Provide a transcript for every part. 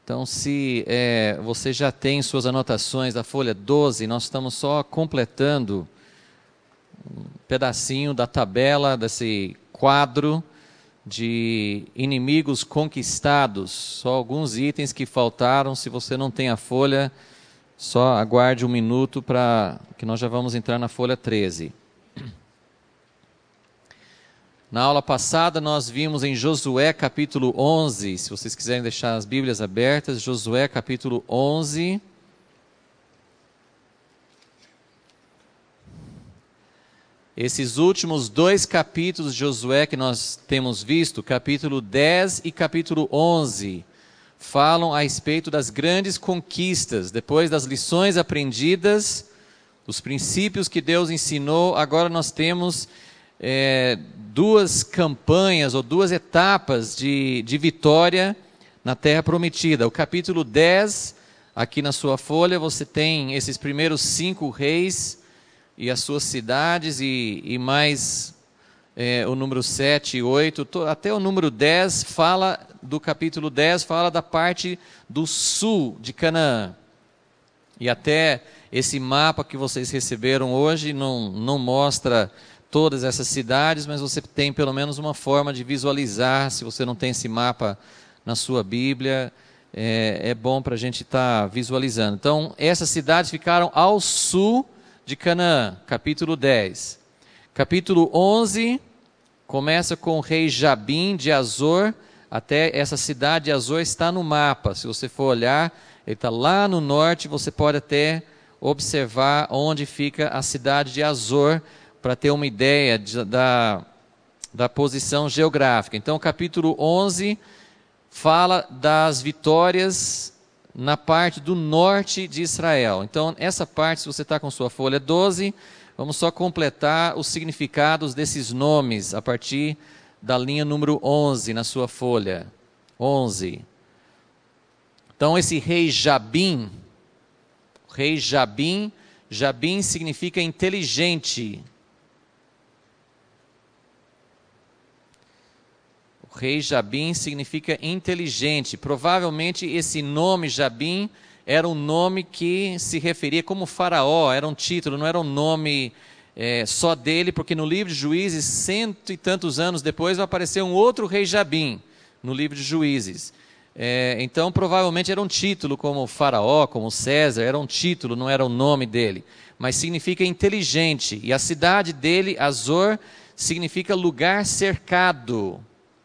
Então, se você já tem suas anotações da folha 12, nós estamos só completando um pedacinho da tabela desse quadro de inimigos conquistados. Só alguns itens que faltaram. Se você não tem a folha, só aguarde um minuto para que nós já vamos entrar na folha 13. Na aula passada nós vimos em Josué capítulo 11, se vocês quiserem deixar as Bíblias abertas, Josué capítulo 11. Esses últimos 2 capítulos de Josué que nós temos visto, capítulo 10 e capítulo 11, falam a respeito das grandes conquistas, depois das lições aprendidas, dos princípios que Deus ensinou. Agora nós temos 2 campanhas ou 2 etapas de vitória na Terra Prometida. O capítulo 10, aqui na sua folha, você tem esses primeiros 5 reis e as suas cidades e mais o número 7 e 8, até o número 10 fala, do capítulo 10, fala da parte do sul de Canaã. E até esse mapa que vocês receberam hoje não mostra todas essas cidades, mas você tem pelo menos uma forma de visualizar. Se você não tem esse mapa na sua Bíblia, é bom para a gente estar visualizando. Então, essas cidades ficaram ao sul de Canaã, capítulo 10. Capítulo 11 começa com o rei Jabim de Azor. Até essa cidade de Azor está no mapa. Se você for olhar, ele está lá no norte. Você pode até observar onde fica a cidade de Azor, para ter uma ideia da posição geográfica. Então, capítulo 11 fala das vitórias na parte do norte de Israel. Então, essa parte, se você está com sua folha 12, vamos só completar os significados desses nomes a partir da linha número 11 na sua folha. 11. Então, esse rei Jabim, Jabim significa inteligente. O rei Jabim significa inteligente. Provavelmente esse nome Jabim era um nome que se referia como faraó, era um título, não era um nome só dele, porque no livro de Juízes, 100 e tantos anos depois, vai aparecer um outro rei Jabim, no livro de Juízes. Então, provavelmente era um título, como faraó, como César, era um título, não era o nome dele. Mas significa inteligente. E a cidade dele, Azor, significa lugar cercado.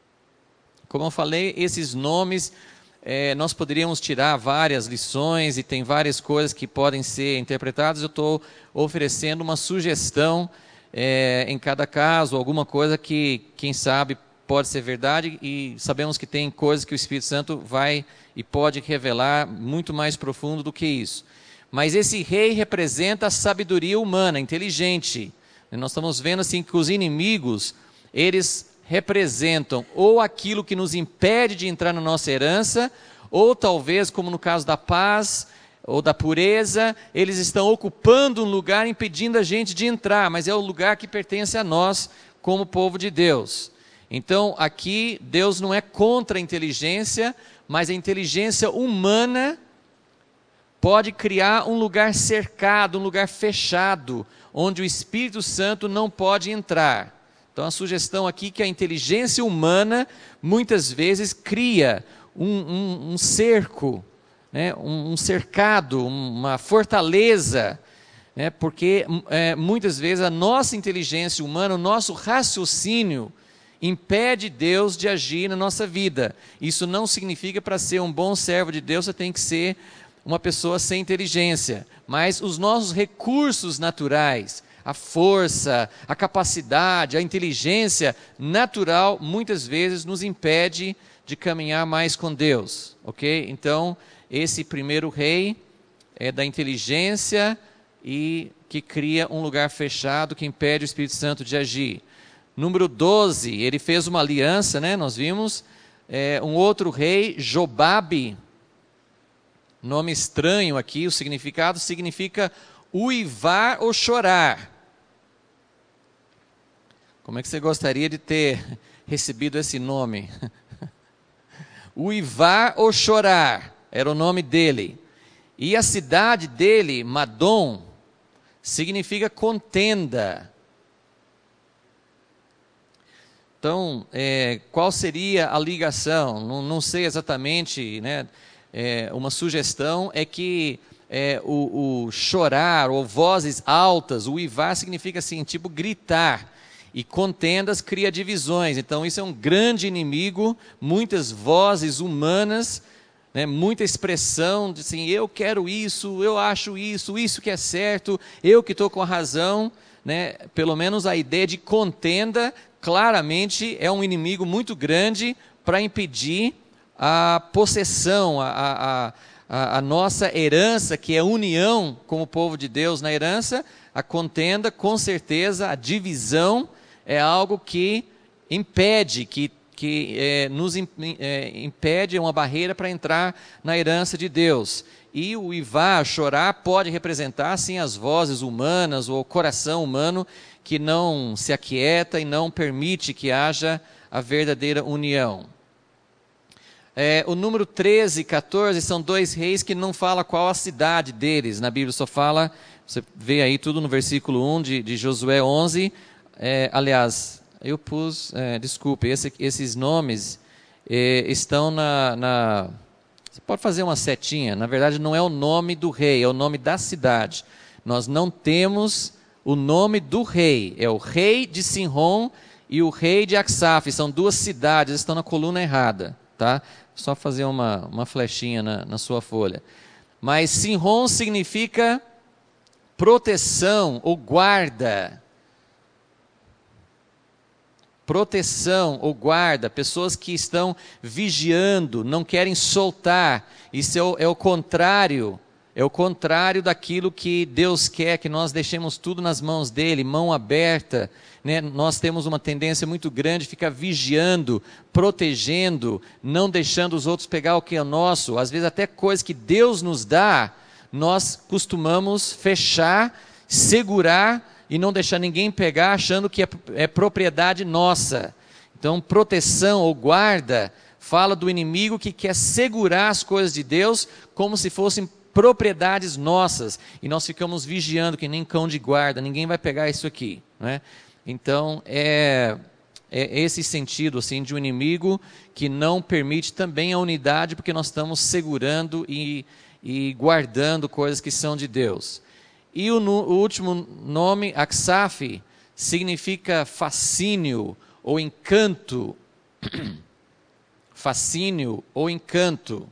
Como eu falei, esses nomes, nós poderíamos tirar várias lições e tem várias coisas que podem ser interpretadas. Eu estou oferecendo uma sugestão em cada caso, alguma coisa que, quem sabe, pode ser verdade, e sabemos que tem coisas que o Espírito Santo vai e pode revelar muito mais profundo do que isso. Mas esse rei representa a sabedoria humana, inteligente. E nós estamos vendo assim que os inimigos, eles representam ou aquilo que nos impede de entrar na nossa herança, ou talvez, como no caso da paz ou da pureza, eles estão ocupando um lugar impedindo a gente de entrar, mas é o lugar que pertence a nós como povo de Deus. Então, aqui, Deus não é contra a inteligência, mas a inteligência humana pode criar um lugar cercado, um lugar fechado, onde o Espírito Santo não pode entrar. Então, a sugestão aqui é que a inteligência humana, muitas vezes, cria um cerco, né, um cercado, uma fortaleza, né, porque muitas vezes a nossa inteligência humana, o nosso raciocínio, impede Deus de agir na nossa vida. Isso não significa, para ser um bom servo de Deus, você tem que ser uma pessoa sem inteligência. Mas os nossos recursos naturais, a força, a capacidade, a inteligência natural, muitas vezes nos impede de caminhar mais com Deus. Ok? Então, esse primeiro rei é da inteligência e que cria um lugar fechado que impede o Espírito Santo de agir. Número 12, ele fez uma aliança, né? Nós vimos, um outro rei, Jobabe, nome estranho aqui, o significado significa uivar ou chorar. Como é que você gostaria de ter recebido esse nome? Uivar ou chorar. era o nome dele. E a cidade dele, Madom, significa contenda. Então, qual seria a ligação? Não sei exatamente, né? Uma sugestão é que o chorar, ou vozes altas, o uivar significa assim, tipo gritar. E contendas cria divisões. Então, isso é um grande inimigo, muitas vozes humanas, né, muita expressão de assim, eu quero isso, eu acho isso que é certo, eu que estou com a razão, né? Pelo menos a ideia de contenda, claramente é um inimigo muito grande para impedir a possessão, a nossa herança, que é união com o povo de Deus na herança. A contenda, com certeza, a divisão é algo que impede, que nos impede, uma barreira para entrar na herança de Deus. E o uivar, chorar, pode representar sim as vozes humanas ou o coração humano que não se aquieta e não permite que haja a verdadeira união. O número 13 e 14 são dois reis que não fala qual a cidade deles. Na Bíblia só fala, você vê aí tudo no versículo 1 de Josué 11. Aliás, eu pus, desculpe, esses nomes estão você pode fazer uma setinha. Na verdade, não é o nome do rei, é o nome da cidade. Nós não temos o nome do rei. É o rei de Sinrom e o rei de Aksaf. São duas cidades, estão na coluna errada. Tá? Só fazer uma flechinha na sua folha. Mas Sinrom significa proteção ou guarda. Proteção ou guarda, pessoas que estão vigiando, não querem soltar. Isso é o contrário daquilo que Deus quer, que nós deixemos tudo nas mãos dele, mão aberta, né? Nós temos uma tendência muito grande de ficar vigiando, protegendo, não deixando os outros pegar o que é nosso. Às vezes até coisas que Deus nos dá, nós costumamos fechar, segurar e não deixar ninguém pegar, achando que é propriedade nossa. Então, proteção ou guarda fala do inimigo que quer segurar as coisas de Deus como se fossem propriedades nossas. E nós ficamos vigiando que nem cão de guarda, ninguém vai pegar isso aqui, né? Então, é esse sentido assim, de um inimigo que não permite também a unidade, porque nós estamos segurando e guardando coisas que são de Deus. E o último nome, Aksaf, significa fascínio ou encanto. Fascínio ou encanto.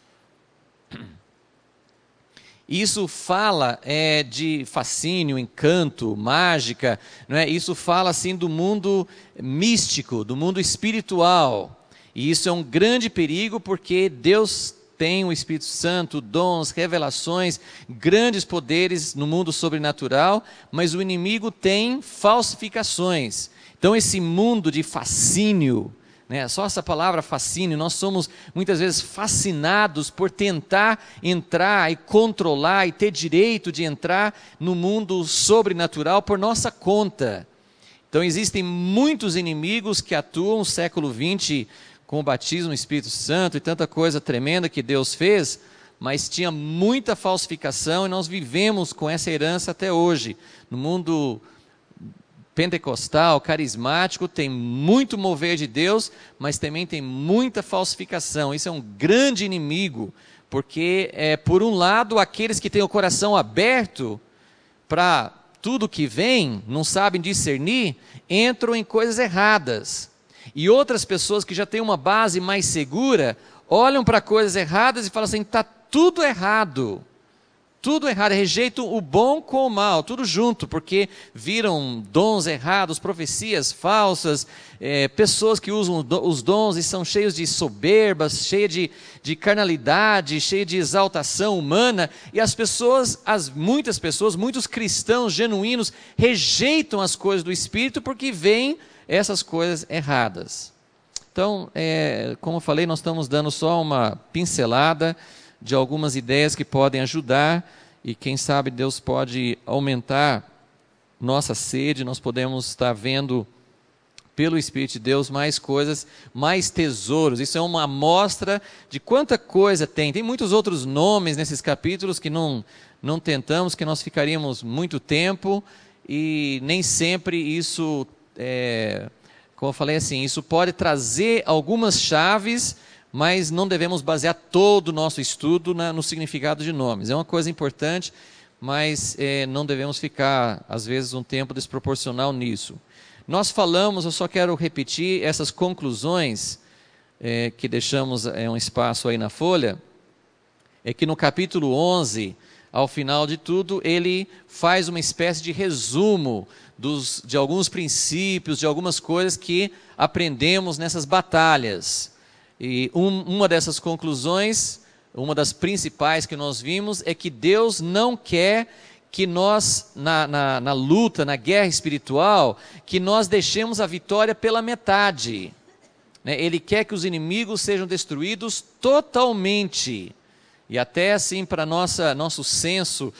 Isso fala de fascínio, encanto, mágica, não é? Isso fala assim do mundo místico, do mundo espiritual. E isso é um grande perigo, porque Deus tem o Espírito Santo, dons, revelações, grandes poderes no mundo sobrenatural, mas o inimigo tem falsificações. Então esse mundo de fascínio, né, só essa palavra fascínio, nós somos muitas vezes fascinados por tentar entrar e controlar e ter direito de entrar no mundo sobrenatural por nossa conta. Então existem muitos inimigos que atuam no século XX, com o batismo no Espírito Santo e tanta coisa tremenda que Deus fez, mas tinha muita falsificação e nós vivemos com essa herança até hoje. No mundo pentecostal, carismático, tem muito mover de Deus, mas também tem muita falsificação. Isso é um grande inimigo, porque por um lado, aqueles que têm o coração aberto para tudo que vem, não sabem discernir, entram em coisas erradas. E outras pessoas que já têm uma base mais segura, olham para coisas erradas e falam assim, está tudo errado, rejeitam o bom com o mal, tudo junto, porque viram dons errados, profecias falsas, pessoas que usam os dons e são cheios de soberbas, cheios de carnalidade, cheios de exaltação humana, e muitas pessoas, muitos cristãos genuínos, rejeitam as coisas do Espírito porque veem essas coisas erradas. Então, como eu falei, nós estamos dando só uma pincelada de algumas ideias que podem ajudar, e quem sabe Deus pode aumentar nossa sede, nós podemos estar vendo pelo Espírito de Deus, mais coisas, mais tesouros. Isso é uma amostra de quanta coisa tem. Tem muitos outros nomes nesses capítulos que não tentamos, que nós ficaríamos muito tempo, e nem sempre isso, como eu falei assim, isso pode trazer algumas chaves, mas não devemos basear todo o nosso estudo no significado de nomes. É uma coisa importante, mas não devemos ficar, às vezes, um tempo desproporcional nisso. Nós falamos, eu só quero repetir essas conclusões, que deixamos um espaço aí na folha, é que no capítulo 11, ao final de tudo, ele faz uma espécie de resumo de alguns princípios, de algumas coisas que aprendemos nessas batalhas. E uma dessas conclusões, uma das principais que nós vimos, é que Deus não quer que nós, na luta, na guerra espiritual, que nós deixemos a vitória pela metade. Ele quer que os inimigos sejam destruídos totalmente. E até assim, para nosso senso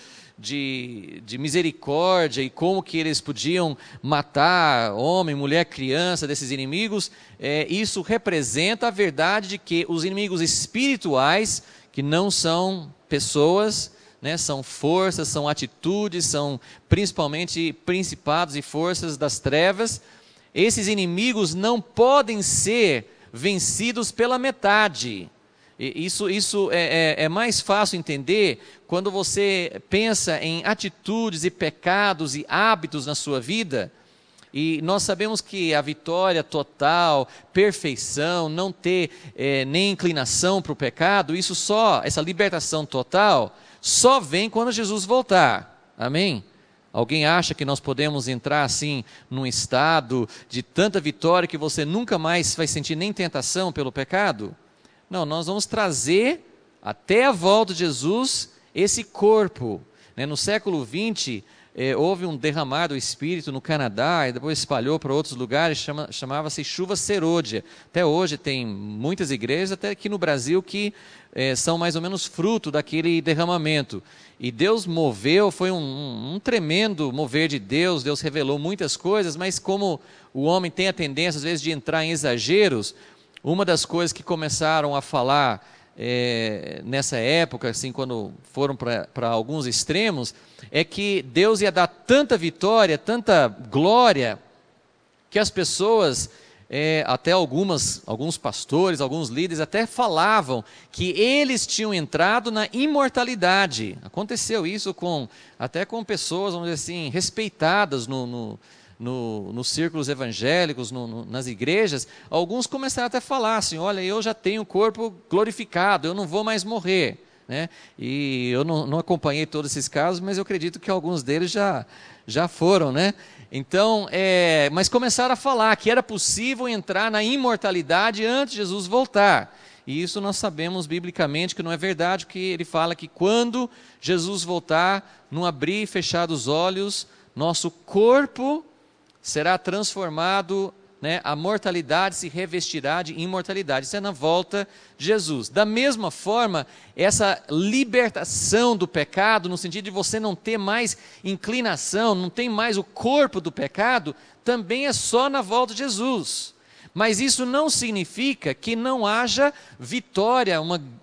de misericórdia e como que eles podiam matar homem, mulher, criança desses inimigos, isso representa a verdade de que os inimigos espirituais, que não são pessoas, são forças, são atitudes, são principalmente principados e forças das trevas, esses inimigos não podem ser vencidos pela metade. Isso é mais fácil entender quando você pensa em atitudes e pecados e hábitos na sua vida. E nós sabemos que a vitória total, perfeição, não ter nem inclinação para o pecado, essa libertação total, só vem quando Jesus voltar. Amém? Alguém acha que nós podemos entrar assim num estado de tanta vitória que você nunca mais vai sentir nem tentação pelo pecado? Não, nós vamos trazer até a volta de Jesus esse corpo. No século XX, houve um derramar do Espírito no Canadá e depois espalhou para outros lugares, chamava-se chuva serôdia. Até hoje tem muitas igrejas, até aqui no Brasil, que são mais ou menos fruto daquele derramamento. E Deus moveu, foi um tremendo mover de Deus, Deus revelou muitas coisas, mas como o homem tem a tendência às vezes de entrar em exageros, uma das coisas que começaram a falar nessa época, assim, quando foram para alguns extremos, é que Deus ia dar tanta vitória, tanta glória, que as pessoas, até alguns pastores, alguns líderes, até falavam que eles tinham entrado na imortalidade. Aconteceu isso até com pessoas, vamos dizer assim, respeitadas nos círculos evangélicos, nas igrejas. Alguns começaram até a falar assim, olha, eu já tenho o corpo glorificado, eu não vou mais morrer. E eu não acompanhei todos esses casos, mas eu acredito que alguns deles já foram. Então, mas começaram a falar que era possível entrar na imortalidade antes de Jesus voltar. E isso nós sabemos biblicamente que não é verdade, porque ele fala que quando Jesus voltar, num abrir e fechar dos olhos, nosso corpo será transformado, a mortalidade se revestirá de imortalidade. Isso é na volta de Jesus. Da mesma forma, essa libertação do pecado, no sentido de você não ter mais inclinação, não tem mais o corpo do pecado, também é só na volta de Jesus. Mas isso não significa que não haja vitória,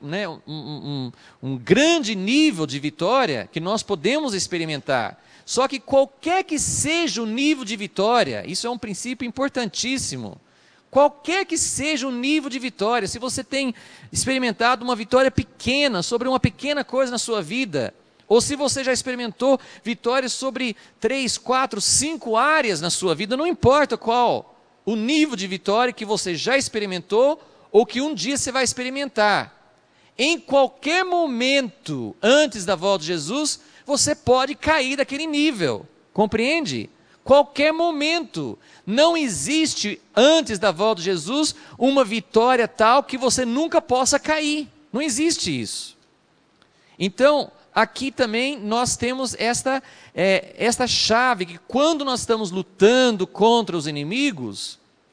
um grande nível de vitória que nós podemos experimentar. Só que qualquer que seja o nível de vitória, isso é um princípio importantíssimo. Qualquer que seja o nível de vitória, se você tem experimentado uma vitória pequena sobre uma pequena coisa na sua vida, ou se você já experimentou vitórias sobre 3, 4, 5 áreas na sua vida, não importa qual o nível de vitória que você já experimentou ou que um dia você vai experimentar. Em qualquer momento antes da volta de Jesus, você pode cair daquele nível, compreende? Qualquer momento. Não existe, antes da volta de Jesus, uma vitória tal que você nunca possa cair. Não existe isso. Então, aqui também nós temos esta chave, que quando nós estamos lutando contra os inimigos,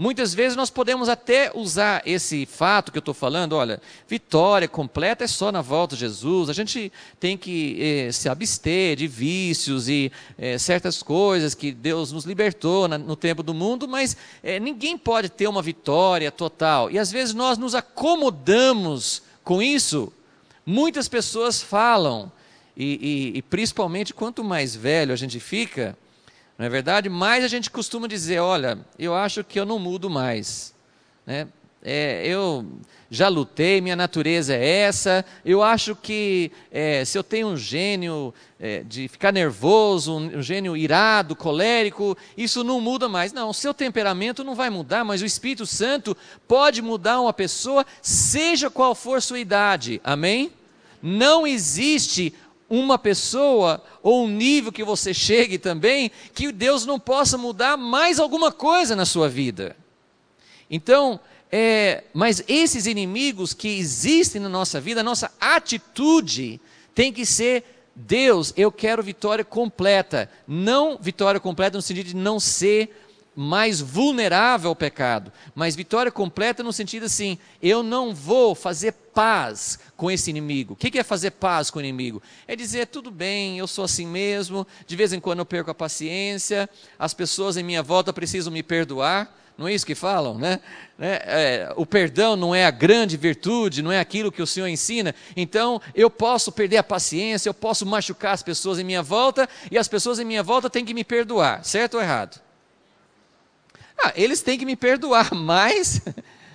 Muitas vezes nós podemos até usar esse fato que eu estou falando, olha, vitória completa é só na volta de Jesus, a gente tem que se abster de vícios e certas coisas que Deus nos libertou no tempo do mundo, mas ninguém pode ter uma vitória total. E às vezes nós nos acomodamos com isso. Muitas pessoas falam, e principalmente quanto mais velho a gente fica, não é verdade? Mais a gente costuma dizer, olha, eu acho que eu não mudo mais, né? Eu já lutei, minha natureza é essa, eu acho que se eu tenho um gênio de ficar nervoso, um gênio irado, colérico, isso não muda mais. Não, o seu temperamento não vai mudar, mas o Espírito Santo pode mudar uma pessoa, seja qual for sua idade, amém? Não existe uma pessoa ou um nível que você chegue também, que Deus não possa mudar mais alguma coisa na sua vida. Então, mas esses inimigos que existem na nossa vida, a nossa atitude tem que ser, Deus, eu quero vitória completa. Não vitória completa no sentido de não ser mais vulnerável ao pecado, mas vitória completa no sentido assim, eu não vou fazer paz com esse inimigo. O que é fazer paz com o inimigo? É dizer, tudo bem, eu sou assim mesmo, de vez em quando eu perco a paciência, as pessoas em minha volta precisam me perdoar, não é isso que falam, né? O perdão não é a grande virtude, não é aquilo que o Senhor ensina, então eu posso perder a paciência, eu posso machucar as pessoas em minha volta, e as pessoas em minha volta têm que me perdoar, certo ou errado? Eles têm que me perdoar, mas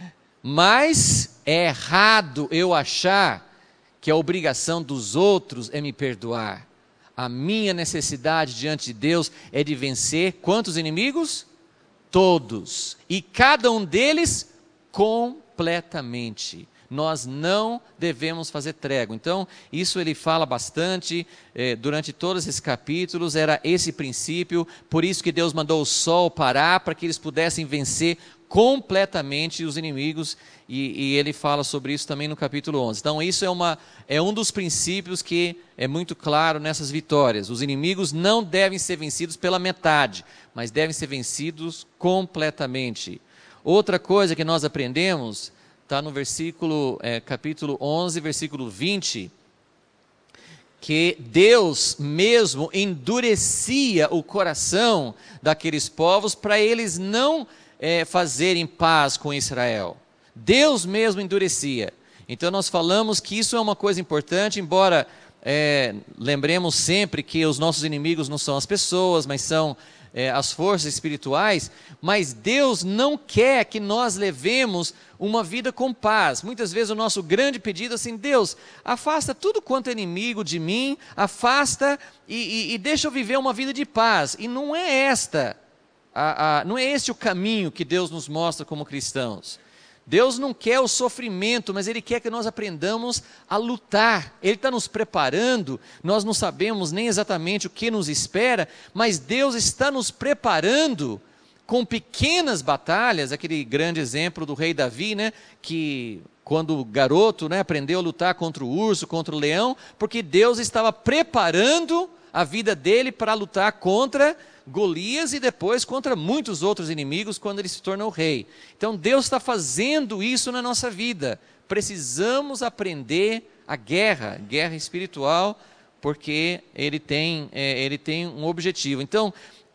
é errado eu achar que a obrigação dos outros é me perdoar. A minha necessidade diante de Deus é de vencer quantos inimigos? Todos. E cada um deles completamente. Nós não devemos fazer trégua. Então, isso ele fala bastante, durante todos esses capítulos, era esse princípio, por isso que Deus mandou o sol parar, para que eles pudessem vencer completamente os inimigos, e ele fala sobre isso também no capítulo 11. Então, isso é um dos princípios que é muito claro nessas vitórias. Os inimigos não devem ser vencidos pela metade, mas devem ser vencidos completamente. Outra coisa que nós aprendemos está no capítulo 11, versículo 20, que Deus mesmo endurecia o coração daqueles povos para eles não fazerem paz com Israel. Deus mesmo endurecia. Então nós falamos que isso é uma coisa importante, embora lembremos sempre que os nossos inimigos não são as pessoas, mas são as forças espirituais, mas Deus não quer que nós levemos uma vida com paz. Muitas vezes o nosso grande pedido é assim, Deus, afasta tudo quanto é inimigo de mim, afasta e deixa eu viver uma vida de paz. E não é não é este o caminho que Deus nos mostra como cristãos. Deus não quer o sofrimento, mas Ele quer que nós aprendamos a lutar. Ele está nos preparando, nós não sabemos nem exatamente o que nos espera, mas Deus está nos preparando com pequenas batalhas, aquele grande exemplo do rei Davi, né, que quando garoto, né, aprendeu a lutar contra o urso, contra o leão, porque Deus estava preparando a vida dele para lutar contra Golias e depois contra muitos outros inimigos quando ele se tornou rei. Então Deus está fazendo isso na nossa vida. Precisamos aprender a guerra espiritual, porque ele tem um objetivo. Então,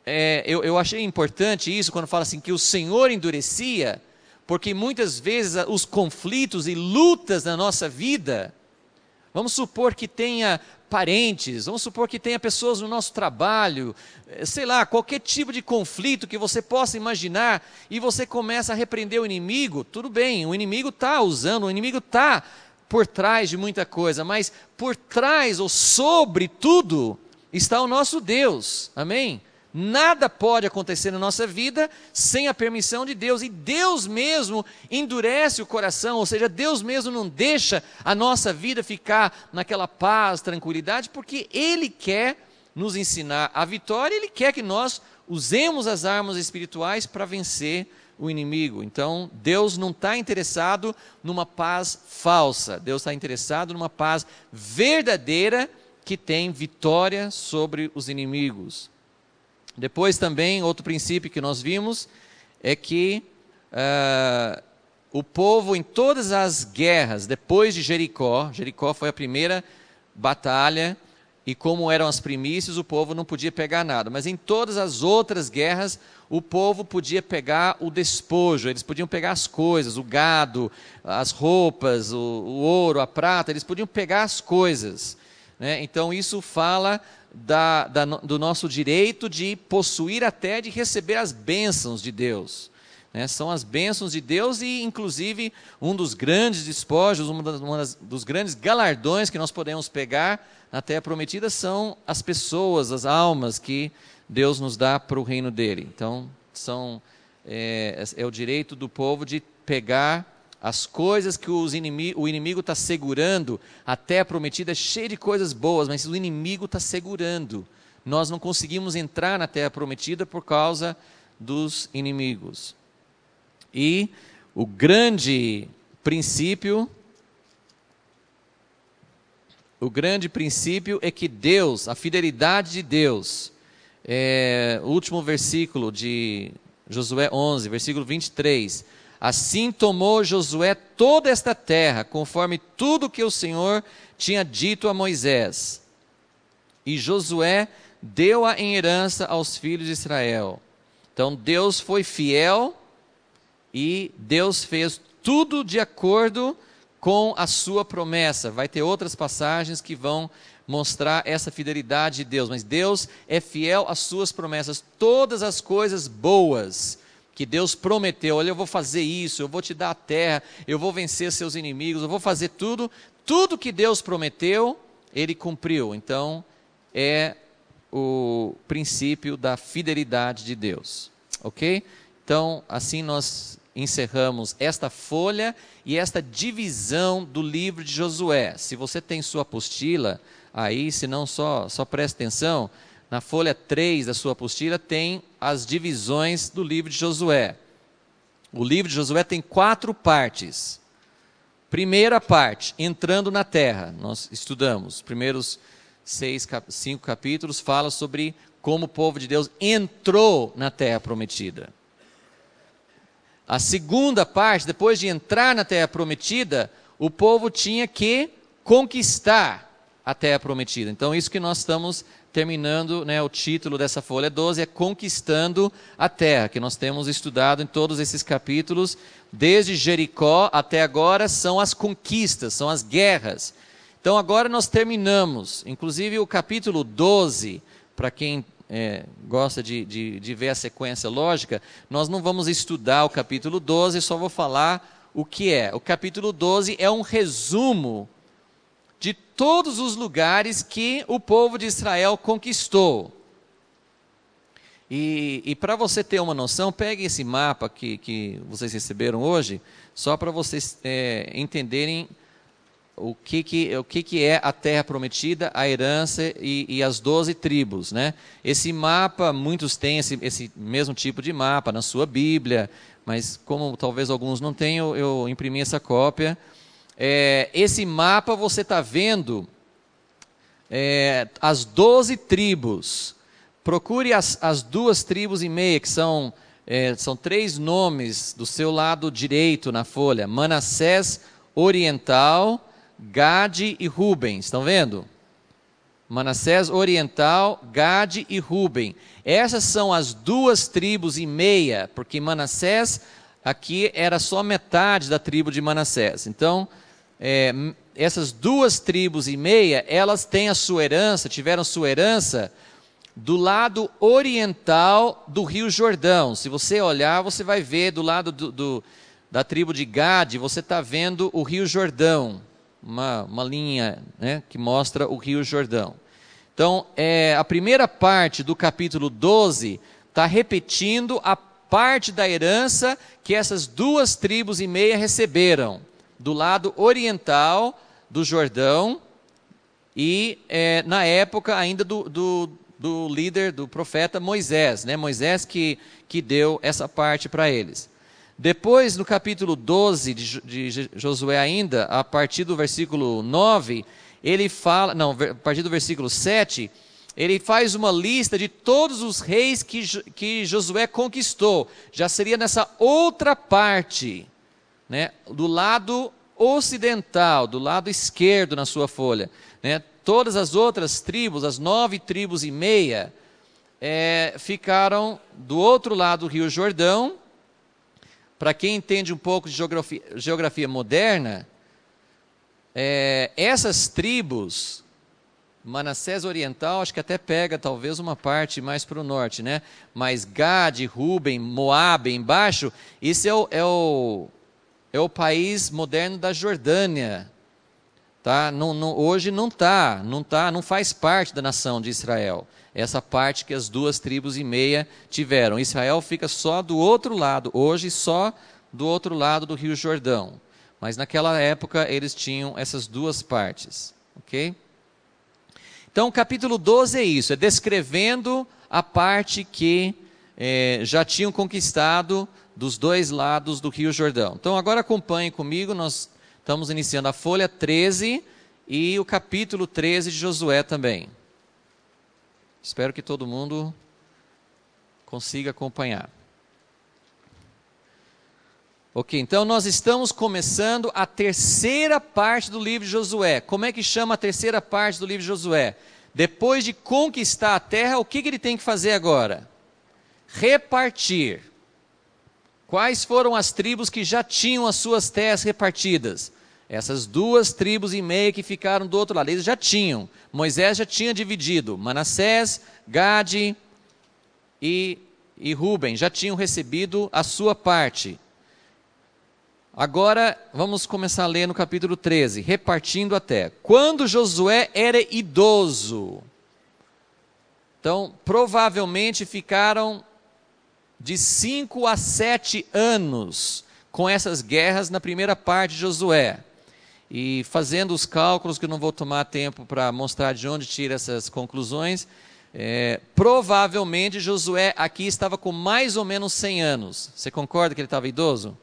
eu achei importante isso quando fala assim que o Senhor endurecia, porque muitas vezes os conflitos e lutas na nossa vida, vamos supor que tenha parentes, vamos supor que tenha pessoas no nosso trabalho, sei lá, qualquer tipo de conflito que você possa imaginar, e você começa a repreender o inimigo, tudo bem, o inimigo está usando, o inimigo está por trás de muita coisa, mas por trás ou sobre tudo está o nosso Deus, amém? Nada pode acontecer na nossa vida sem a permissão de Deus, e Deus mesmo endurece o coração, ou seja, Deus mesmo não deixa a nossa vida ficar naquela paz, tranquilidade, porque Ele quer nos ensinar a vitória, Ele quer que nós usemos as armas espirituais para vencer o inimigo. Então, Deus não está interessado numa paz falsa, Deus está interessado numa paz verdadeira que tem vitória sobre os inimigos. Depois também, outro princípio que nós vimos é que o povo em todas as guerras, depois de Jericó, Jericó foi a primeira batalha, e como eram as primícias, o povo não podia pegar nada. Mas em todas as outras guerras, o povo podia pegar o despojo, eles podiam pegar as coisas, o gado, as roupas, o ouro, a prata, eles podiam pegar as coisas, né? Então isso fala do nosso direito de possuir até de receber as bênçãos de Deus, né? São as bênçãos de Deus e inclusive um dos grandes despojos, dos grandes galardões que nós podemos pegar na terra prometida são as pessoas, as almas que Deus nos dá para o reino dele. Então é o direito do povo de pegar as coisas que o inimigo está segurando. A terra prometida é cheia de coisas boas, mas o inimigo está segurando. Nós não conseguimos entrar na terra prometida por causa dos inimigos. E o grande princípio é que Deus, a fidelidade de Deus, o último versículo de Josué 11, versículo 23, assim tomou Josué toda esta terra, conforme tudo que o Senhor tinha dito a Moisés, e Josué deu-a em herança aos filhos de Israel. Então Deus foi fiel, e Deus fez tudo de acordo com a sua promessa. Vai ter outras passagens que vão mostrar essa fidelidade de Deus, mas Deus é fiel às suas promessas. Todas as coisas boas que Deus prometeu, olha, eu vou fazer isso, eu vou te dar a terra, eu vou vencer seus inimigos, eu vou fazer tudo que Deus prometeu, Ele cumpriu. Então, é o princípio da fidelidade de Deus, ok? Então, assim nós encerramos esta folha e esta divisão do livro de Josué. Se você tem sua apostila aí, se não, só preste atenção, na folha 3 da sua apostila tem as divisões do livro de Josué. O livro de Josué tem 4 partes. Primeira parte, entrando na terra. Nós estudamos, os primeiros 5 capítulos falam sobre como o povo de Deus entrou na terra prometida. A segunda parte, depois de entrar na terra prometida, o povo tinha que conquistar a terra prometida. Então, isso que nós estamos terminando, né, o título dessa folha 12 é Conquistando a Terra, que nós temos estudado em todos esses capítulos, desde Jericó até agora, são as conquistas, são as guerras. Então, agora nós terminamos, inclusive o capítulo 12, para quem gosta de ver a sequência lógica, nós não vamos estudar o capítulo 12, só vou falar o que é. O capítulo 12 é um resumo de todos os lugares que o povo de Israel conquistou. E para você ter uma noção, pegue esse mapa que vocês receberam hoje, só para vocês entenderem o que é a terra prometida, a herança e as 12 tribos, né? Esse mapa, muitos têm esse mesmo tipo de mapa na sua Bíblia, mas como talvez alguns não tenham, eu imprimi essa cópia. Esse mapa você está vendo as 12 tribos. Procure as 2 tribos e meia, que são 3 nomes do seu lado direito na folha: Manassés Oriental, Gade e Ruben. Estão vendo? Manassés Oriental, Gade e Ruben. Essas são as 2 tribos e meia, porque Manassés aqui era só metade da tribo de Manassés. Então, essas 2 tribos e meia, elas têm a sua herança, tiveram sua herança do lado oriental do Rio Jordão. Se você olhar, você vai ver do lado da tribo de Gade, você está vendo o Rio Jordão, uma linha, né, que mostra o Rio Jordão. Então, a primeira parte do capítulo 12 está repetindo a parte da herança que essas 2 tribos e meia receberam, do lado oriental do Jordão, e na época ainda do líder, do profeta Moisés, né? Moisés que deu essa parte para eles. Depois, no capítulo 12 de Josué ainda, a partir do versículo 9, ele fala, não, a partir do versículo 7, ele faz uma lista de todos os reis que Josué conquistou. Já seria nessa outra parte, né, do lado ocidental, do lado esquerdo na sua folha, né? Todas as outras tribos, as 9 tribos e meia, ficaram do outro lado do Rio Jordão. Para quem entende um pouco de geografia moderna, essas tribos, Manassés Oriental, acho que até pega talvez uma parte mais para o norte, né? Mas Gade, Ruben, Moabe embaixo, isso é o país moderno da Jordânia. Tá? Hoje não faz parte da nação de Israel. Essa parte que as 2 tribos e meia tiveram. Israel fica só do outro lado, hoje só do outro lado do Rio Jordão. Mas naquela época eles tinham essas 2 partes. Ok? Então o capítulo 12 é isso, é descrevendo a parte que já tinham conquistado dos 2 lados do Rio Jordão. Então agora acompanhe comigo, nós estamos iniciando a folha 13 e o capítulo 13 de Josué também. Espero que todo mundo consiga acompanhar. Ok, então nós estamos começando a terceira parte do livro de Josué. Como é que chama a terceira parte do livro de Josué? Depois de conquistar a terra, o que ele tem que fazer agora? Repartir. Quais foram as tribos que já tinham as suas terras repartidas? Essas 2 tribos e meia que ficaram do outro lado, eles já tinham. Moisés já tinha dividido. Manassés, Gade e Ruben já tinham recebido a sua parte. Agora, vamos começar a ler no capítulo 13, repartindo a terra. Quando Josué era idoso, então, provavelmente ficaram de 5 a 7 anos com essas guerras na primeira parte de Josué. E fazendo os cálculos, que eu não vou tomar tempo para mostrar de onde tira essas conclusões, provavelmente Josué aqui estava com mais ou menos 100 anos. Você concorda que ele estava idoso?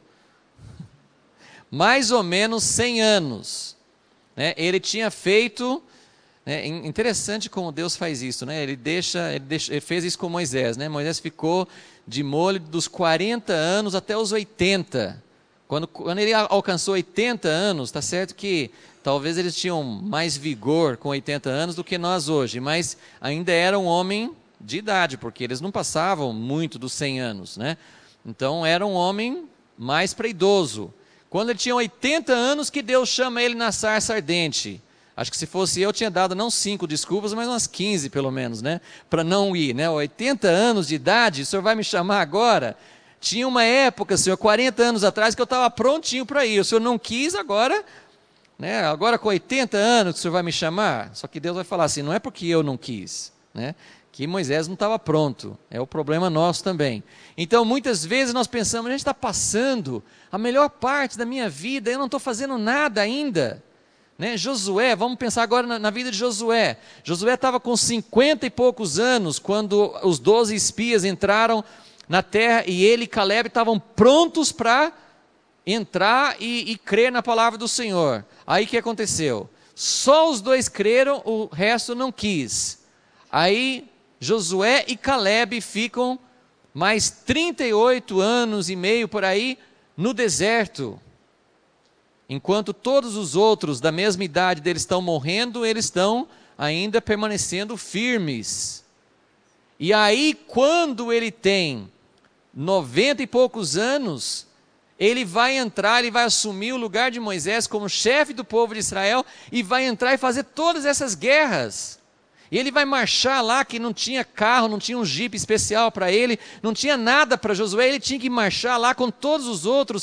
Mais ou menos 100 anos. Né? Ele tinha feito... interessante como Deus faz isso, né? Ele fez isso com Moisés, né? Moisés ficou de molho dos 40 anos até os 80. Quando ele alcançou 80 anos, está certo que talvez eles tinham mais vigor com 80 anos do que nós hoje, mas ainda era um homem de idade, porque eles não passavam muito dos 100 anos, né? Então era um homem mais para idoso. Quando ele tinha 80 anos que Deus chama ele na sarça ardente. Acho que se fosse eu tinha dado não 5 desculpas, mas umas 15 pelo menos, né? Para não ir, né? 80 anos de idade, o senhor vai me chamar agora? Tinha uma época, senhor, 40 anos atrás, que eu estava prontinho para ir. O senhor não quis, agora, né? Agora com 80 anos que o senhor vai me chamar? Só que Deus vai falar assim, não é porque eu não quis, né? Que Moisés não estava pronto. É o problema nosso também. Então, muitas vezes nós pensamos, a gente está passando a melhor parte da minha vida, eu não estou fazendo nada ainda. Né? Josué, vamos pensar agora na vida de Josué. Josué estava com 50 e poucos anos, quando os 12 espias entraram na terra, e ele e Caleb estavam prontos para entrar e crer na palavra do Senhor. Aí o que aconteceu? Só os 2 creram, o resto não quis. Aí Josué e Caleb ficam mais 38 anos e meio por aí no deserto. Enquanto todos os outros da mesma idade deles estão morrendo, eles estão ainda permanecendo firmes. E aí, quando ele tem 90 e poucos anos, ele vai entrar, ele vai assumir o lugar de Moisés como chefe do povo de Israel e vai entrar e fazer todas essas guerras. E ele vai marchar lá, que não tinha carro, não tinha um jipe especial para ele, não tinha nada para Josué, ele tinha que marchar lá com todos os outros.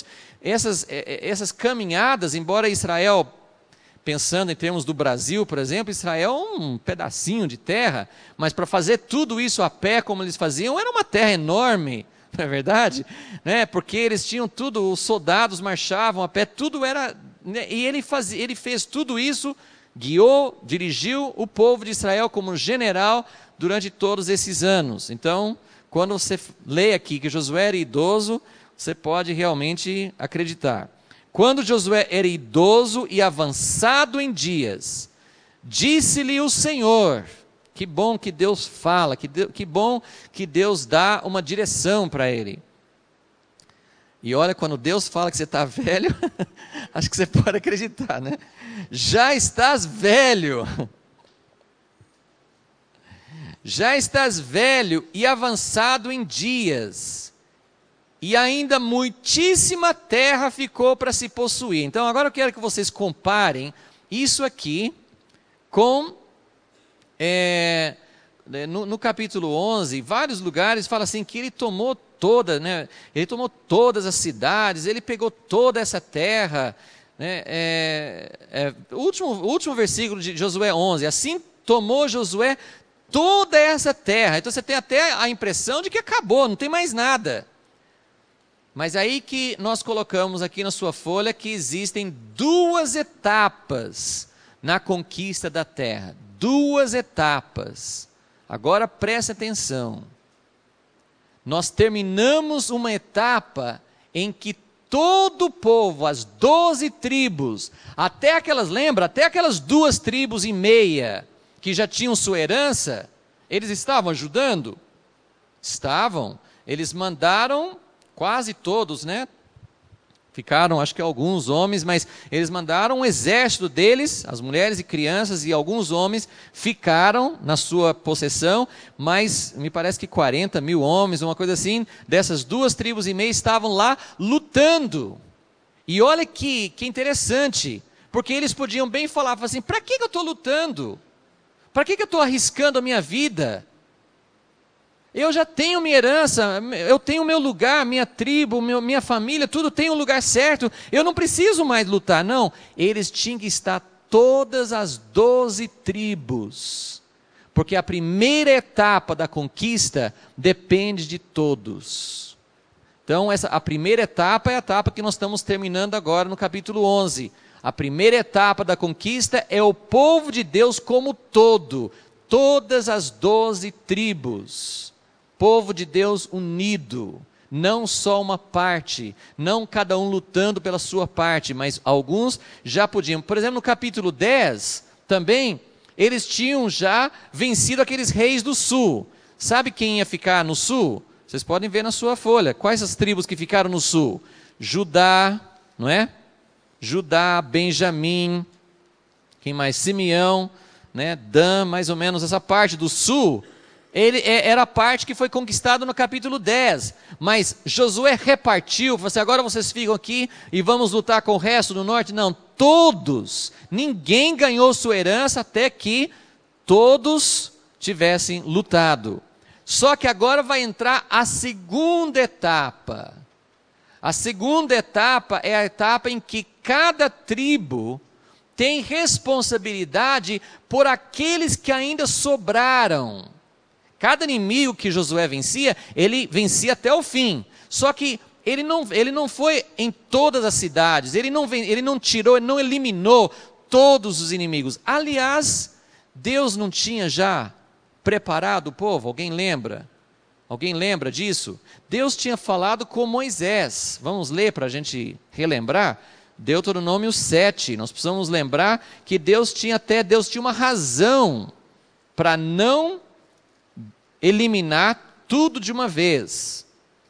Essas caminhadas, embora Israel, pensando em termos do Brasil, por exemplo, Israel é um pedacinho de terra, mas para fazer tudo isso a pé, como eles faziam, era uma terra enorme, não é verdade? Né? Porque eles tinham tudo, os soldados marchavam a pé, tudo era... Né? E ele fez tudo isso, guiou, dirigiu o povo de Israel como general durante todos esses anos. Então, quando você lê aqui que Josué era idoso, você pode realmente acreditar. Quando Josué era idoso e avançado em dias, disse-lhe o Senhor, Que bom que Deus fala, que bom que Deus dá uma direção para ele. E olha, quando Deus fala que você está velho, acho que você pode acreditar, né? Já estás velho. Já estás velho e avançado em dias, e ainda muitíssima terra ficou para se possuir. Então agora eu quero que vocês comparem isso aqui com, no capítulo 11, vários lugares fala assim que ele tomou ele tomou todas as cidades, ele pegou toda essa terra, né? O último versículo de Josué 11, assim tomou Josué toda essa terra. Então você tem até a impressão de que acabou, não tem mais nada. Mas aí que nós colocamos aqui na sua folha que existem 2 etapas na conquista da terra. 2 etapas. Agora preste atenção. Nós terminamos uma etapa em que todo o povo, as 12 tribos, até aquelas 2 tribos e meia, que já tinham sua herança, eles estavam ajudando? Estavam. Eles mandaram, quase todos, né? Ficaram, acho que alguns homens, mas eles mandaram um exército deles, as mulheres e crianças e alguns homens ficaram na sua possessão, mas me parece que 40 mil homens, uma coisa assim, dessas 2 tribos e meia estavam lá lutando. E olha que interessante, porque eles podiam bem falar assim, para que eu estou lutando? Para que eu estou arriscando a minha vida? Eu já tenho minha herança, eu tenho meu lugar, minha tribo, minha família, tudo tem um lugar certo, eu não preciso mais lutar. Não, eles tinham que estar todas as 12 tribos, porque a primeira etapa da conquista depende de todos. Então a primeira etapa é a etapa que nós estamos terminando agora no capítulo 11. A primeira etapa da conquista é o povo de Deus como todo, todas as 12 tribos. Povo de Deus unido, não só uma parte, não cada um lutando pela sua parte, mas alguns já podiam. Por exemplo, no capítulo 10, também, eles tinham já vencido aqueles reis do sul. Sabe quem ia ficar no sul? Vocês podem ver na sua folha. Quais as tribos que ficaram no sul? Judá, não é? Judá, Benjamim, quem mais? Simeão, né? Dan, mais ou menos essa parte do sul. Era a parte que foi conquistada no capítulo 10, mas Josué repartiu, falou assim, agora vocês ficam aqui e vamos lutar com o resto do norte. Não, todos, ninguém ganhou sua herança até que todos tivessem lutado. Só que agora vai entrar a segunda etapa. A segunda etapa é a etapa em que cada tribo tem responsabilidade por aqueles que ainda sobraram. Cada inimigo que Josué vencia, ele vencia até o fim. Só que ele não foi em todas as cidades, ele não tirou, ele não eliminou todos os inimigos. Aliás, Deus não tinha já preparado o povo? Alguém lembra? Alguém lembra disso? Deus tinha falado com Moisés. Vamos ler para a gente relembrar? Deuteronômio 7. Nós precisamos lembrar que Deus tinha uma razão para não eliminar tudo de uma vez.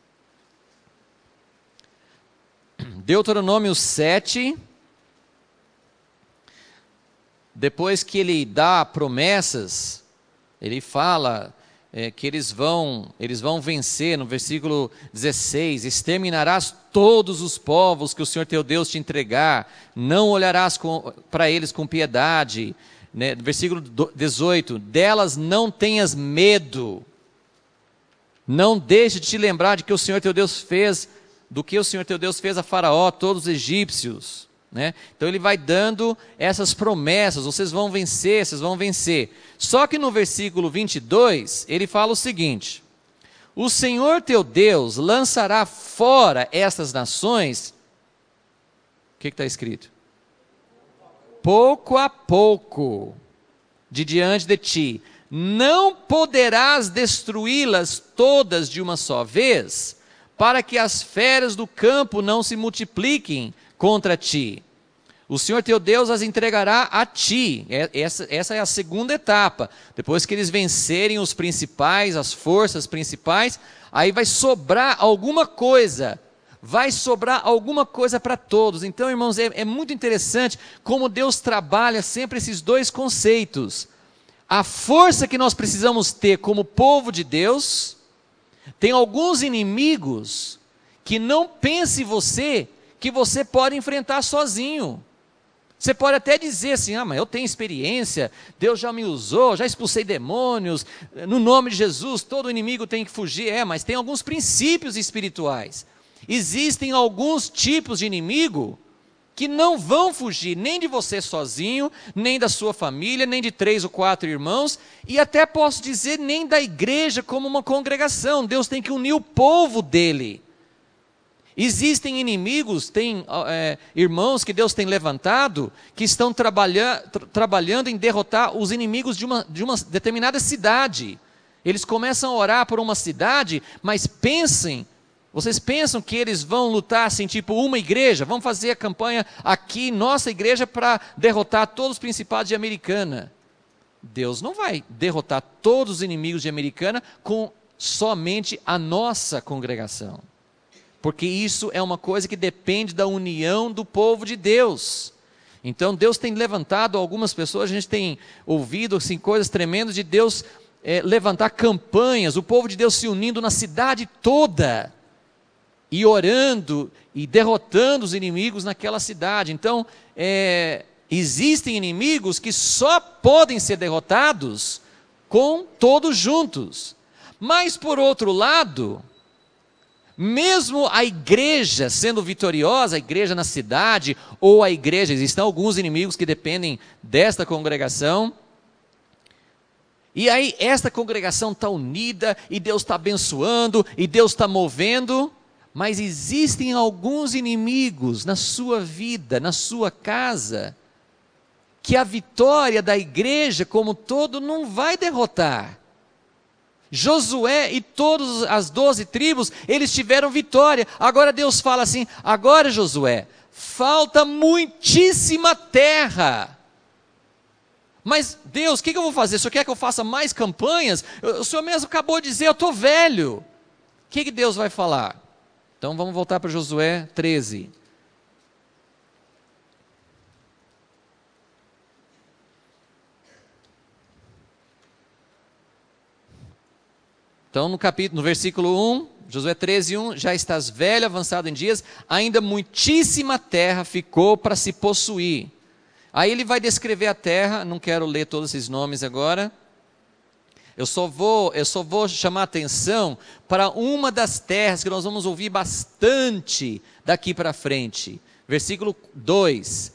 Deuteronômio 7, depois que ele dá promessas, ele fala que eles vão vencer, no versículo 16, exterminarás todos os povos que o Senhor teu Deus te entregar, não olharás para eles com piedade. Versículo 18, delas não tenhas medo, não deixe de te lembrar de que o Senhor teu Deus fez, do que o Senhor teu Deus fez a Faraó, todos os egípcios, né? Então ele vai dando essas promessas, vocês vão vencer, só que no versículo 22, ele fala o seguinte, o Senhor teu Deus lançará fora estas nações, o que está escrito? Pouco a pouco, de diante de ti, não poderás destruí-las todas de uma só vez, para que as feras do campo não se multipliquem contra ti. O Senhor teu Deus as entregará a ti. Essa é a segunda etapa. Depois que eles vencerem os principais, as forças principais, aí vai sobrar alguma coisa. Vai sobrar alguma coisa para todos. Então, irmãos, é muito interessante como Deus trabalha sempre esses dois conceitos. A força que nós precisamos ter como povo de Deus. Tem alguns inimigos que não pense você que você pode enfrentar sozinho. Você pode até dizer assim, mas eu tenho experiência, Deus já me usou, já expulsei demônios, no nome de Jesus todo inimigo tem que fugir. Mas tem alguns princípios espirituais. Existem alguns tipos de inimigo que não vão fugir nem de você sozinho, nem da sua família, nem de 3 ou 4 irmãos, e até posso dizer, nem da igreja como uma congregação. Deus tem que unir o povo dele. Existem inimigos, tem irmãos que Deus tem levantado, que estão trabalhando em derrotar os inimigos de uma determinada cidade. Eles começam a orar por uma cidade, mas vocês pensam que eles vão lutar assim, tipo uma igreja? Vamos fazer a campanha aqui, nossa igreja, para derrotar todos os principados de Americana. Deus não vai derrotar todos os inimigos de Americana com somente a nossa congregação. Porque isso é uma coisa que depende da união do povo de Deus. Então Deus tem levantado algumas pessoas, a gente tem ouvido assim, coisas tremendas de Deus levantar campanhas, o povo de Deus se unindo na cidade toda, e orando e derrotando os inimigos naquela cidade. Então, existem inimigos que só podem ser derrotados com todos juntos. Mas por outro lado, mesmo a igreja sendo vitoriosa, a igreja na cidade, ou a igreja, existem alguns inimigos que dependem desta congregação, e aí esta congregação está unida, e Deus está abençoando, e Deus está movendo, mas existem alguns inimigos na sua vida, na sua casa, que a vitória da igreja como todo não vai derrotar. Josué e todas as 12 tribos, eles tiveram vitória. Agora Deus fala assim, agora Josué, falta muitíssima terra. Mas Deus, o que eu vou fazer? O Senhor quer que eu faça mais campanhas? O Senhor mesmo acabou de dizer, eu estou velho. O que Deus vai falar? Então vamos voltar para Josué 13. Então no versículo 1, Josué 13, 1, já estás velho, avançado em dias, ainda muitíssima terra ficou para se possuir. Aí ele vai descrever a terra, não quero ler todos esses nomes agora, eu só vou chamar a atenção para uma das terras que nós vamos ouvir bastante daqui para frente. Versículo 2,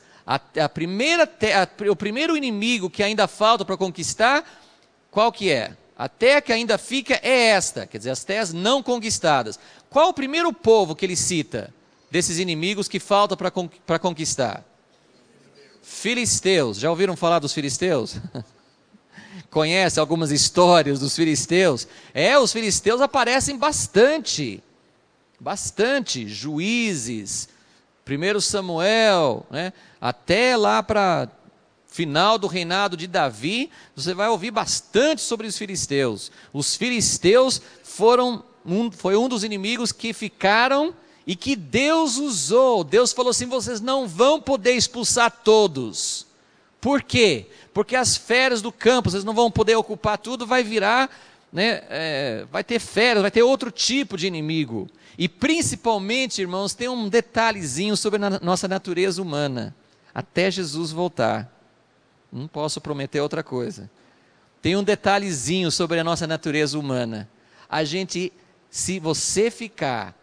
o primeiro inimigo que ainda falta para conquistar, qual que é? A terra que ainda fica é esta, quer dizer, as terras não conquistadas. Qual o primeiro povo que ele cita, desses inimigos que falta para conquistar? Filisteus. Já ouviram falar dos filisteus? Conhece algumas histórias dos filisteus? Os filisteus aparecem bastante. Juízes, 1 Samuel, até lá para final do reinado de Davi, você vai ouvir bastante sobre os filisteus. Os filisteus foi um dos inimigos que ficaram e que Deus usou. Deus falou assim, vocês não vão poder expulsar todos. Por quê? Porque as feras do campo, vocês não vão poder ocupar tudo, vai virar, vai ter feras, vai ter outro tipo de inimigo. E principalmente, irmãos, tem um detalhezinho sobre a nossa natureza humana, até Jesus voltar. Não posso prometer outra coisa. Tem um detalhezinho sobre a nossa natureza humana. Se você ficar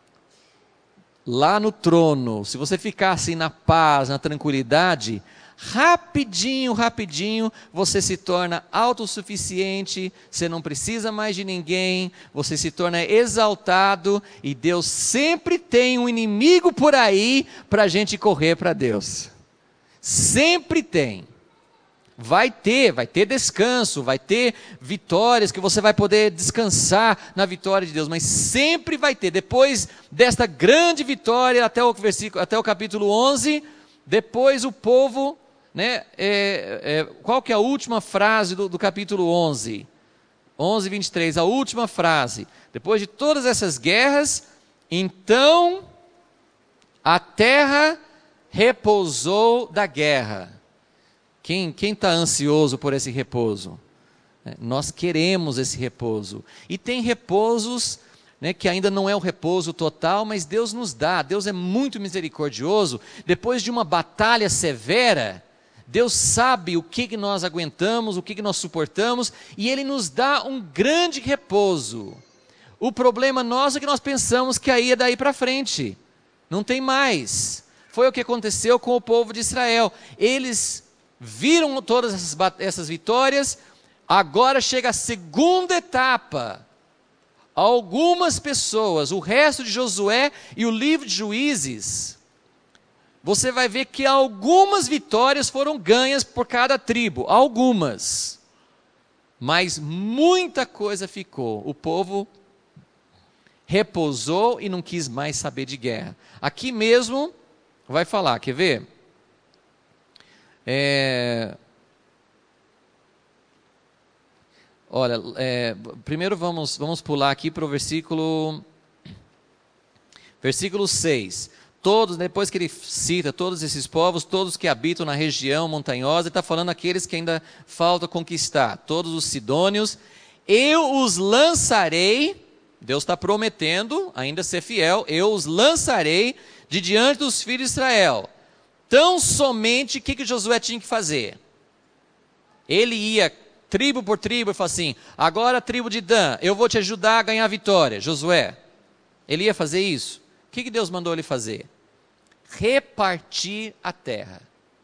lá no trono, se você ficar assim na paz, na tranquilidade, rapidinho, você se torna autossuficiente, você não precisa mais de ninguém, você se torna exaltado, e Deus sempre tem um inimigo por aí para a gente correr para Deus. Sempre tem. Vai ter descanso, vai ter vitórias que você vai poder descansar na vitória de Deus, mas sempre vai ter, depois desta grande vitória até o capítulo 11, Depois o povo, né, qual que é a última frase do capítulo 11? 11:23, a última frase. Depois de todas essas guerras, então a terra repousou da guerra. Quem está ansioso por esse repouso? Nós queremos esse repouso. E tem repousos, né, que ainda não é o repouso total, mas Deus nos dá. Deus é muito misericordioso. Depois de uma batalha severa, Deus sabe o que nós aguentamos, o que nós suportamos, e Ele nos dá um grande repouso. O problema nosso é que nós pensamos que aí é daí para frente. Não tem mais. Foi o que aconteceu com o povo de Israel. Eles viram todas essas vitórias. Agora chega a segunda etapa. Algumas pessoas, o resto de Josué e o livro de Juízes, você vai ver que algumas vitórias foram ganhas por cada tribo, algumas. Mas muita coisa ficou. O povo repousou e não quis mais saber de guerra. Aqui mesmo vai falar, quer ver? Olha, primeiro vamos pular aqui para o versículo 6. Todos, depois que ele cita todos esses povos, todos que habitam na região montanhosa, ele está falando aqueles que ainda falta conquistar, todos os sidônios, eu os lançarei, Deus está prometendo ainda ser fiel, eu os lançarei de diante dos filhos de Israel. Tão somente, o que Josué tinha que fazer? Ele ia tribo por tribo e falava assim, agora a tribo de Dan, eu vou te ajudar a ganhar a vitória, Josué. Ele ia fazer isso? O que Deus mandou ele fazer? Repartir a terra.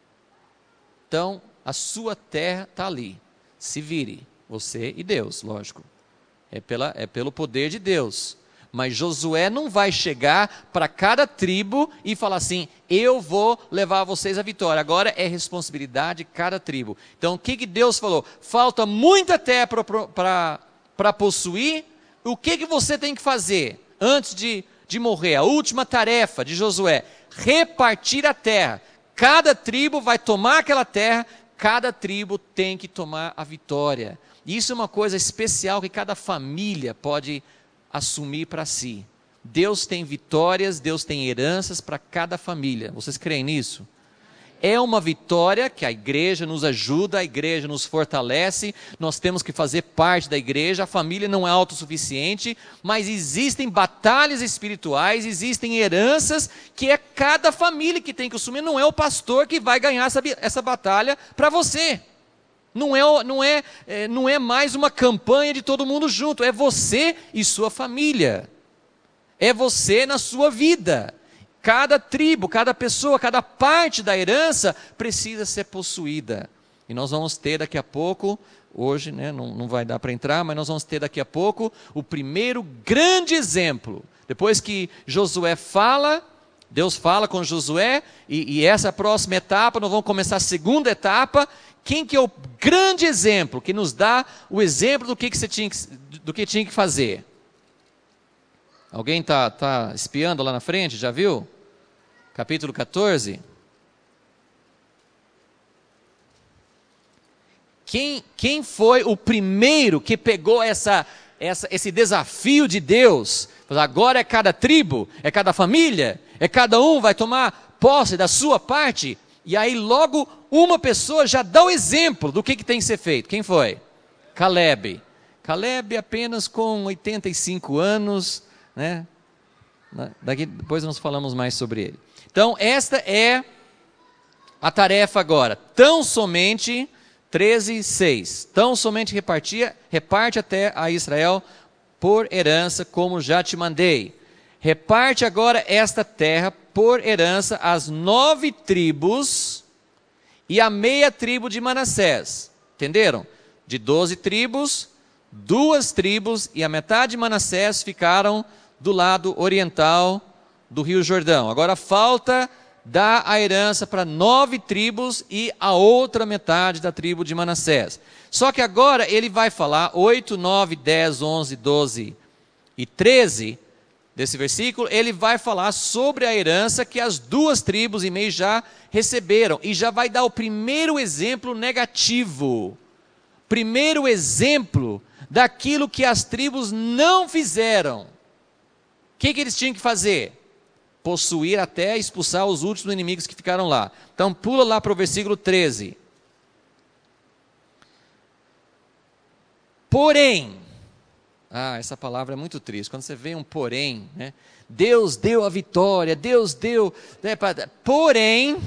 Então, a sua terra está ali. Se vire, você e Deus, lógico. É pelo poder de Deus. Mas Josué não vai chegar para cada tribo e falar assim, eu vou levar vocês à vitória. Agora é responsabilidade de cada tribo. Então, o que Deus falou? Falta muita terra para possuir. O que você tem que fazer antes de morrer? A última tarefa de Josué, repartir a terra. Cada tribo vai tomar aquela terra, cada tribo tem que tomar a vitória. Isso é uma coisa especial que cada família pode assumir para si. Deus tem vitórias, Deus tem heranças para cada família. Vocês creem nisso? É uma vitória que a igreja nos ajuda, a igreja nos fortalece, nós temos que fazer parte da igreja, a família não é autossuficiente, mas existem batalhas espirituais, existem heranças que é cada família que tem que assumir, não é o pastor que vai ganhar essa batalha para você. Não é mais uma campanha de todo mundo junto, é você e sua família, é você na sua vida. Cada tribo, cada pessoa, cada parte da herança precisa ser possuída. E nós vamos ter daqui a pouco, hoje, né, não vai dar para entrar, mas nós vamos ter daqui a pouco o primeiro grande exemplo. Depois que Josué fala, Deus fala com Josué, e essa próxima etapa, nós vamos começar a segunda etapa. Quem que é o grande exemplo, que nos dá o exemplo do que tinha que fazer? Alguém está espiando lá na frente, já viu? Capítulo 14. Quem foi o primeiro que pegou esse desafio de Deus? Agora é cada tribo, é cada família, é cada um vai tomar posse da sua parte. E aí logo uma pessoa já dá o exemplo do que tem que ser feito. Quem foi? Caleb. Caleb apenas com 85 anos... né? Depois nós falamos mais sobre ele. Então esta é a tarefa agora. Tão somente 13:6. Tão somente reparte até a Israel por herança, como já te mandei. Reparte agora esta terra por herança às 9 tribos e a meia tribo de Manassés. Entenderam? De 12 tribos, 2 tribos e a metade de Manassés ficaram do lado oriental do Rio Jordão. Agora falta dar a herança para 9 tribos e a outra metade da tribo de Manassés. Só que agora ele vai falar 8, 9, 10, 11, 12 e 13. desse versículo, ele vai falar sobre a herança que as 2,5 tribos já receberam. E já vai dar o primeiro exemplo negativo. Primeiro exemplo daquilo que as tribos não fizeram. O que eles tinham que fazer? Possuir até expulsar os últimos inimigos que ficaram lá. Então pula lá para o versículo 13. Porém, essa palavra é muito triste, quando você vê um porém, né? Deus deu a vitória, Deus deu, né, porém,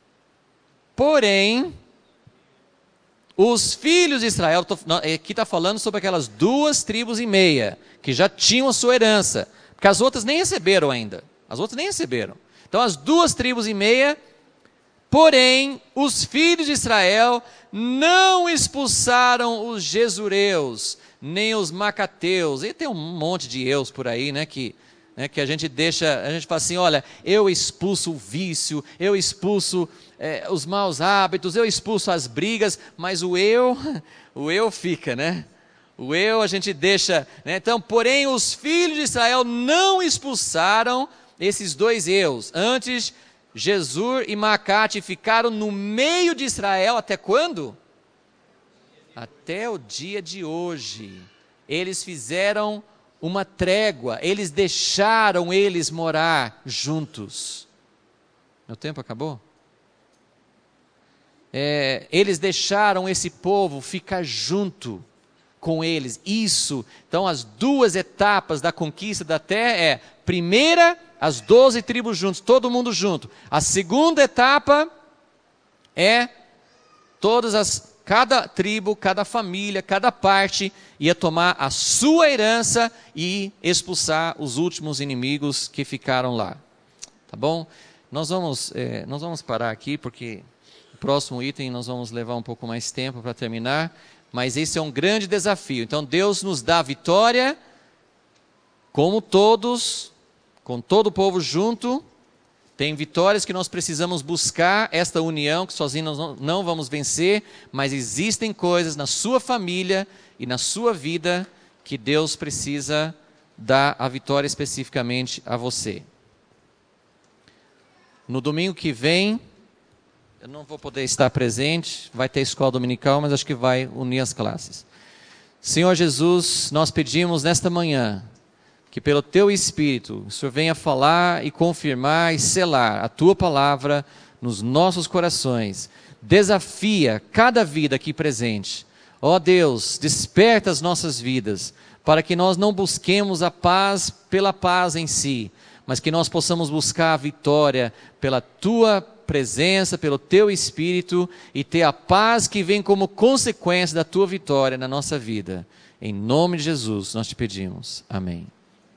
os filhos de Israel, aqui está falando sobre aquelas 2,5 tribos, que já tinham a sua herança, porque as outras nem receberam ainda, então as 2,5 tribos, porém, os filhos de Israel não expulsaram os jesureus, nem os macateus, e tem um monte de eus por aí, né, que a gente deixa, a gente fala assim, olha, eu expulso o vício, eu expulso os maus hábitos, eu expulso as brigas, mas o eu fica, né? O eu a gente deixa, né? Então, porém, os filhos de Israel não expulsaram esses 2 eus, antes Jesur e Macate ficaram no meio de Israel, até quando? Até o dia de hoje. Eles fizeram uma trégua, eles deixaram eles morar juntos. Meu tempo acabou? Eles deixaram esse povo ficar junto com eles. Isso, então as 2 etapas da conquista da terra primeira, as 12 tribos juntos, todo mundo junto. A segunda etapa cada tribo, cada família, cada parte ia tomar a sua herança e expulsar os últimos inimigos que ficaram lá. Tá bom? Nós vamos parar aqui, porque o próximo item nós vamos levar um pouco mais tempo para terminar, mas esse é um grande desafio. Então Deus nos dá a vitória, como todos, com todo o povo junto. Tem vitórias que nós precisamos buscar, esta união, que sozinhos nós não vamos vencer, mas existem coisas na sua família e na sua vida que Deus precisa dar a vitória especificamente a você. No domingo que vem, eu não vou poder estar presente, vai ter escola dominical, mas acho que vai unir as classes. Senhor Jesus, nós pedimos nesta manhã, que pelo Teu Espírito, o Senhor venha falar e confirmar e selar a Tua palavra nos nossos corações. Desafia cada vida aqui presente. Ó Deus, desperta as nossas vidas, para que nós não busquemos a paz pela paz em si, mas que nós possamos buscar a vitória pela Tua presença, pelo Teu Espírito, e ter a paz que vem como consequência da Tua vitória na nossa vida. Em nome de Jesus, nós te pedimos. Amém.